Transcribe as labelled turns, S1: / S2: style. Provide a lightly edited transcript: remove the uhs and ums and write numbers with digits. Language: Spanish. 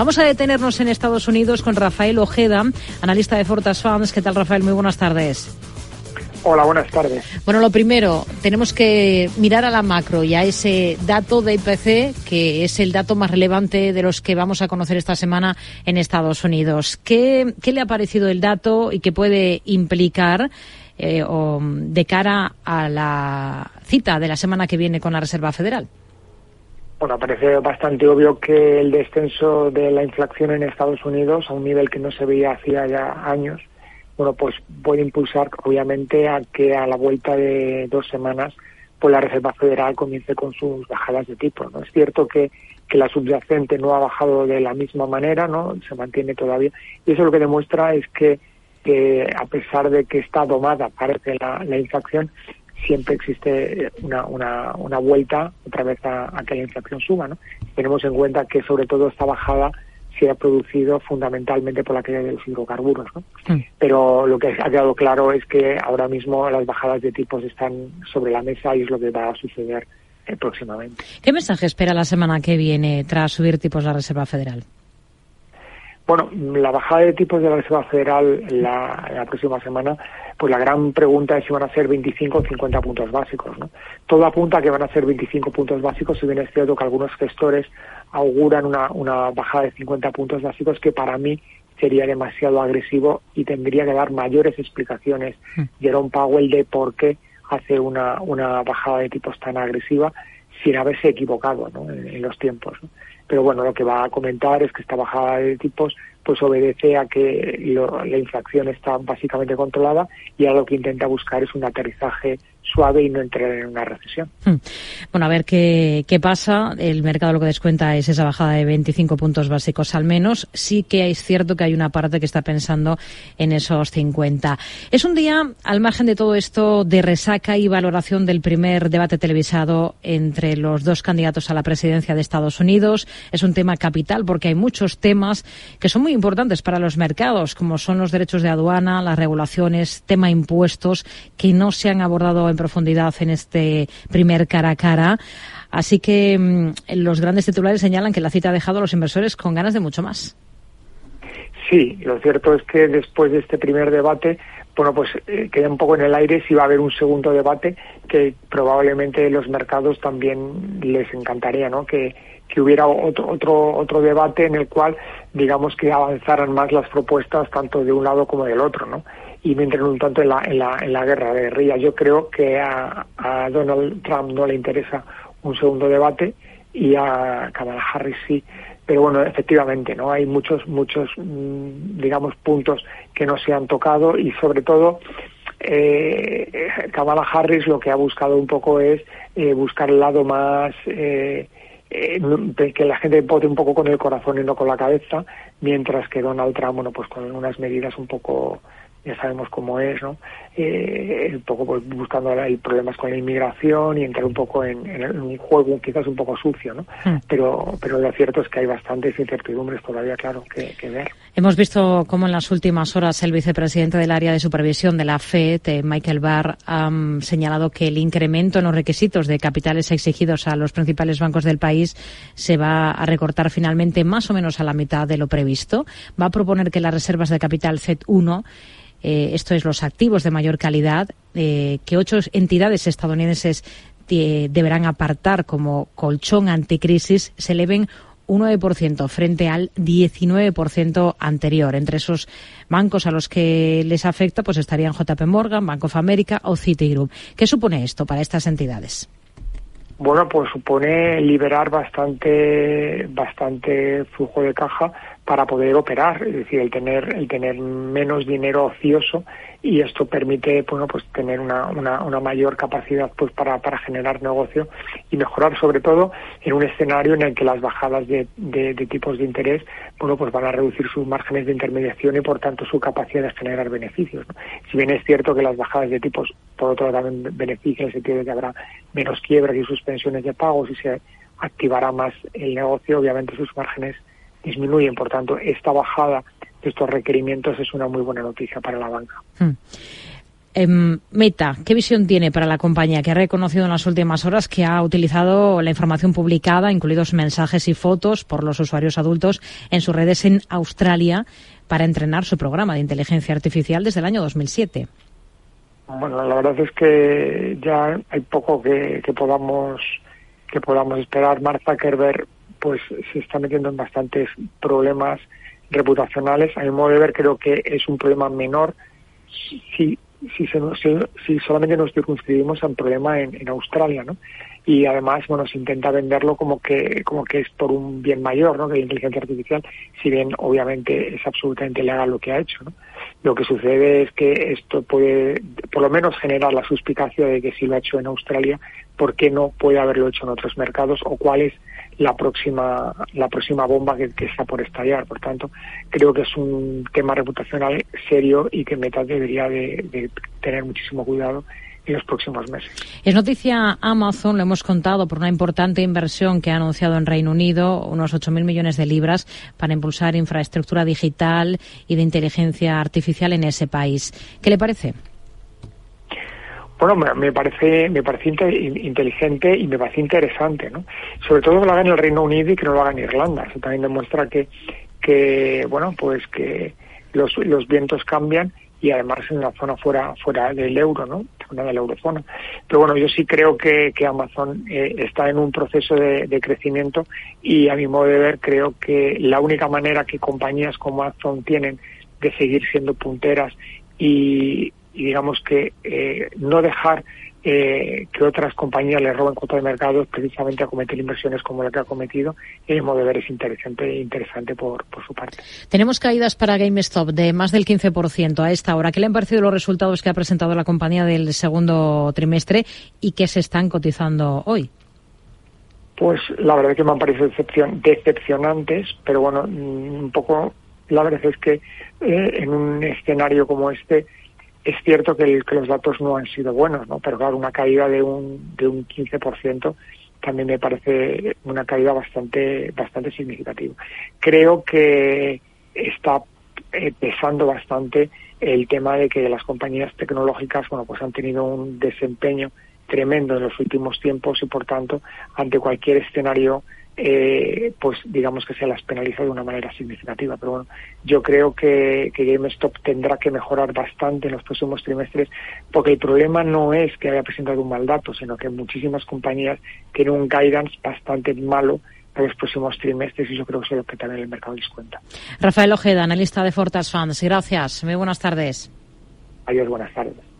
S1: Vamos a detenernos en Estados Unidos con Rafael Ojeda, analista de Fortas Funds. ¿Qué tal, Rafael? Muy buenas tardes.
S2: Hola, buenas tardes.
S1: Bueno, lo primero, tenemos que mirar a la macro y a ese dato de IPC, que es el dato más relevante de los que vamos a conocer esta semana en Estados Unidos. ¿Qué le ha parecido el dato y qué puede implicar de cara a la cita de la semana que viene con la Reserva Federal?
S2: Bueno, parece bastante obvio que el descenso de la inflación en Estados Unidos a un nivel que no se veía hacía ya años, bueno, pues puede impulsar obviamente a que a la vuelta de 2 semanas pues la Reserva Federal comience con sus bajadas de tipo, ¿no? Es cierto que la subyacente no ha bajado de la misma manera, ¿no? Se mantiene todavía, y eso lo que demuestra es que a pesar de que está domada, parece la inflación, siempre existe una vuelta otra vez a que la inflación suba, ¿no? Tenemos en cuenta que sobre todo esta bajada se ha producido fundamentalmente por la caída de los hidrocarburos, ¿no? Pero lo que ha quedado claro es que ahora mismo las bajadas de tipos están sobre la mesa y es lo que va a suceder próximamente.
S1: ¿Qué mensaje espera la semana que viene tras subir tipos la Reserva Federal?
S2: Bueno, la bajada de tipos de la Reserva Federal la próxima semana, pues la gran pregunta es si van a ser 25 o 50 puntos básicos, ¿no? Todo apunta a que van a ser 25 puntos básicos, si bien es cierto que algunos gestores auguran una bajada de 50 puntos básicos que para mí sería demasiado agresivo y tendría que dar mayores explicaciones Jerome Powell de por qué hace una bajada de tipos tan agresiva sin haberse equivocado, ¿no? en los tiempos, ¿no? Pero bueno, lo que va a comentar es que esta bajada de tipos pues obedece a que la inflación está básicamente controlada y a lo que intenta buscar es un aterrizaje suave y no entrar en una recesión.
S1: Bueno, a ver qué pasa. El mercado lo que descuenta es esa bajada de 25 puntos básicos al menos. Sí que es cierto que hay una parte que está pensando en esos 50. Es un día, al margen de todo esto, de resaca y valoración del primer debate televisado entre los dos candidatos a la presidencia de Estados Unidos. Es un tema capital porque hay muchos temas que son muy importantes para los mercados, como son los derechos de aduana, las regulaciones, tema impuestos, que no se han abordado en profundidad en este primer cara a cara. Así que los grandes titulares señalan que la cita ha dejado a los inversores con ganas de mucho más.
S2: Sí, lo cierto es que después de este primer debate, bueno, pues queda un poco en el aire si va a haber un segundo debate que probablemente los mercados también les encantaría, ¿no? Que hubiera otro debate en el cual, digamos, que avanzaran más las propuestas tanto de un lado como del otro, ¿no? Y no entren un tanto en la guerra de guerrillas. Yo creo que a Donald Trump no le interesa un segundo debate y a Kamala Harris sí. Pero bueno, efectivamente, ¿no? Hay muchos, digamos, puntos que no se han tocado y sobre todo Kamala Harris lo que ha buscado un poco es buscar el lado más que la gente vote un poco con el corazón y no con la cabeza, mientras que Donald Trump, bueno, pues con unas medidas un poco, ya sabemos cómo es, ¿no? Un poco pues buscando el problemas con la inmigración y entrar un poco en un juego quizás un poco sucio, ¿no? Pero lo cierto es que hay bastantes incertidumbres todavía, claro, que ver.
S1: Hemos visto cómo en las últimas horas el vicepresidente del área de supervisión de la FED, Michael Barr, ha señalado que el incremento en los requisitos de capitales exigidos a los principales bancos del país se va a recortar finalmente más o menos a la mitad de lo previsto. Va a proponer que las reservas de capital FED 1, esto es los activos de mayor calidad, que 8 entidades estadounidenses deberán apartar como colchón anticrisis, se eleven un 9% frente al 19% anterior. Entre esos bancos a los que les afecta pues estarían JP Morgan, Bank of America o Citigroup. ¿Qué supone esto para estas entidades?
S2: Bueno, pues supone liberar bastante flujo de caja para poder operar, es decir, el tener menos dinero ocioso, y esto permite, bueno, pues tener una mayor capacidad pues para generar negocio y mejorar, sobre todo en un escenario en el que las bajadas de tipos de interés, bueno, pues van a reducir sus márgenes de intermediación y por tanto su capacidad de generar beneficios, ¿no? Si bien es cierto que las bajadas de tipos por otro lado también benefician en el sentido de que habrá menos quiebras y suspensiones de pagos y se activará más el negocio, obviamente sus márgenes disminuyen. Por tanto, esta bajada de estos requerimientos es una muy buena noticia para la banca.
S1: Meta, ¿qué visión tiene para la compañía, que ha reconocido en las últimas horas que ha utilizado la información publicada, incluidos mensajes y fotos por los usuarios adultos en sus redes en Australia, para entrenar su programa de inteligencia artificial desde el año 2007?
S2: Bueno, la verdad es que ya hay poco que podamos esperar. Mark Zuckerberg pues se está metiendo en bastantes problemas reputacionales. A mi modo de ver, creo que es un problema menor si solamente nos circunscribimos a un problema en Australia, ¿no? Y además, bueno, se intenta venderlo como que es por un bien mayor, ¿no? Que la inteligencia artificial, si bien obviamente es absolutamente legal lo que ha hecho, ¿no? Lo que sucede es que esto puede, por lo menos, generar la suspicacia de que si lo ha hecho en Australia, ¿por qué no puede haberlo hecho en otros mercados? O cuál es la próxima bomba que está por estallar. Por tanto, creo que es un tema reputacional serio y que Meta debería de tener muchísimo cuidado en los próximos meses.
S1: Es noticia Amazon, lo hemos contado, por una importante inversión que ha anunciado en Reino Unido, unos 8.000 millones de libras, para impulsar infraestructura digital y de inteligencia artificial en ese país. ¿Qué le parece?
S2: Bueno, me parece inteligente y me parece interesante, ¿no? Sobre todo que lo haga en el Reino Unido y que no lo haga en Irlanda. Eso también demuestra que bueno, pues que los vientos cambian, y además en una zona fuera del euro, ¿no? Fuera de la eurozona. Pero bueno, yo sí creo que Amazon está en un proceso de crecimiento, y a mi modo de ver creo que la única manera que compañías como Amazon tienen de seguir siendo punteras y digamos que no dejar que otras compañías les roben cuota de mercado, es precisamente acometer inversiones como la que ha cometido, y el modo de ver es interesante por su parte.
S1: Tenemos caídas para GameStop de más del 15% a esta hora. ¿Qué le han parecido los resultados que ha presentado la compañía del segundo trimestre y que se están cotizando hoy?
S2: Pues la verdad es que me han parecido decepcionantes, pero bueno, un poco la verdad es que en un escenario como este es cierto que los datos no han sido buenos, ¿no? Pero claro, una caída de un 15% también me parece una caída bastante significativa. Creo que está pesando bastante el tema de que las compañías tecnológicas, bueno, pues han tenido un desempeño tremendo en los últimos tiempos, y por tanto, ante cualquier escenario, pues digamos que se las penaliza de una manera significativa. Pero bueno, yo creo que GameStop tendrá que mejorar bastante en los próximos trimestres, porque el problema no es que haya presentado un mal dato, sino que muchísimas compañías tienen un guidance bastante malo para los próximos trimestres, y yo creo que eso es lo que también el mercado les cuenta.
S1: Rafael Ojeda, analista de Fortas Funds. Gracias. Muy buenas tardes.
S2: Adiós, buenas tardes.